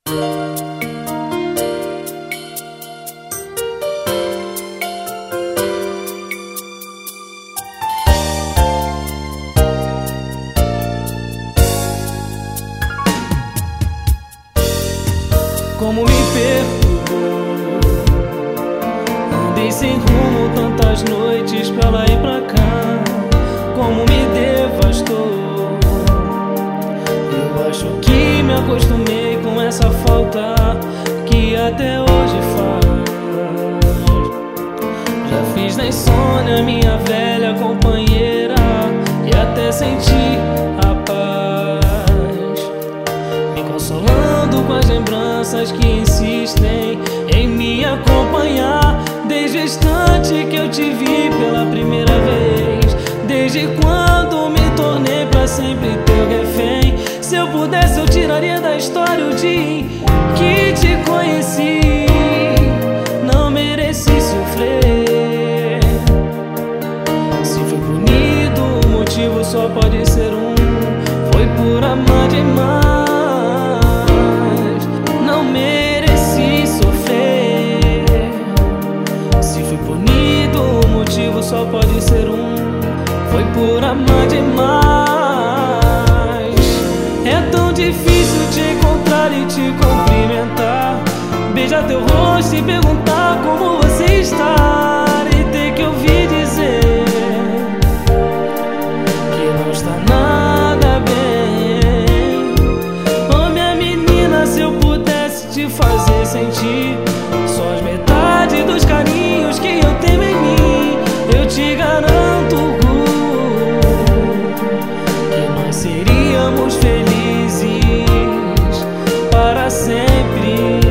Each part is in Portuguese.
Como me perturbou, andei sem rumo tantas noites pra lá e pra cá. Como me devastou, eu acho que me acostumei com essa falta que até hoje faz. Já fiz na insônia minha velha companheira e até senti a paz, me consolando com as lembranças que insistem em me acompanhar. Desde o instante que eu te vi pela primeira vez, desde quando me tornei pra sempre teu refém. Se eu pudesse eu tiraria da história o dia que te conheci. Não mereci sofrer. Se foi punido, o motivo só pode ser um: foi por amar demais. Não mereci sofrer. Se fui punido, o motivo só pode ser um: foi por amar demais. É tão difícil te encontrar e te cumprimentar, beijar teu rosto e perguntar como você está, e ter que ouvir dizer que não está nada bem. Oh, minha menina, se eu pudesse te fazer sentir só as metades dos carinhos que eu tenho em mim, eu te garanto que nós seríamos felizes para sempre.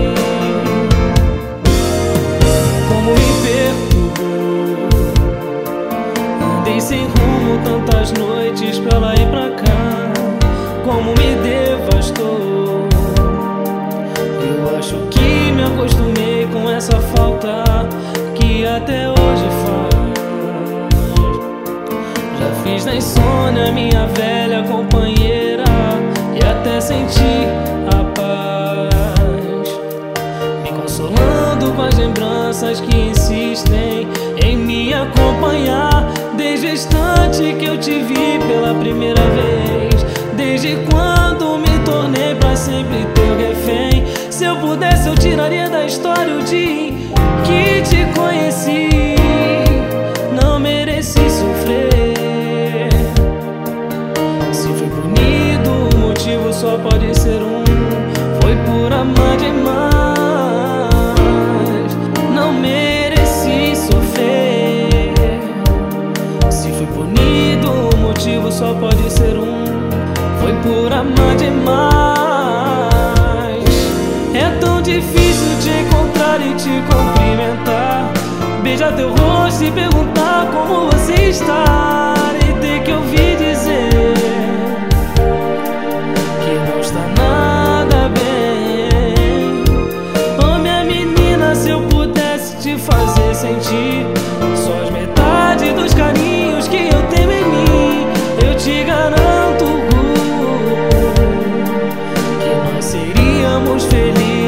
Como me perturbou, andei sem rumo tantas noites pra lá e pra cá. Como me devastou, eu acho que me acostumei com essa falta que até hoje faz. Já fiz na insônia minha velha companheira e até senti a paz, me consolando com as lembranças que insistem em me acompanhar. Desde o instante que eu te vi pela primeira vez, desde quando me tornei pra sempre teu refém. Se eu pudesse eu tiraria da história o dia que te conheci. Não mereci sofrer. Se fui punido, o motivo só pode ser um: foi por amar demais. Não mereci sofrer. Se fui punido, o motivo só pode ser um: foi por amar demais. É tão difícil te encontrar e te cumprimentar, beijar teu rosto e perguntar como você está, e ter que ouvir dizer que não está nada bem. Oh, minha menina, se eu pudesse te fazer sentir só as metades dos carinhos que eu tenho em mim, eu te garanto que nós seríamos felizes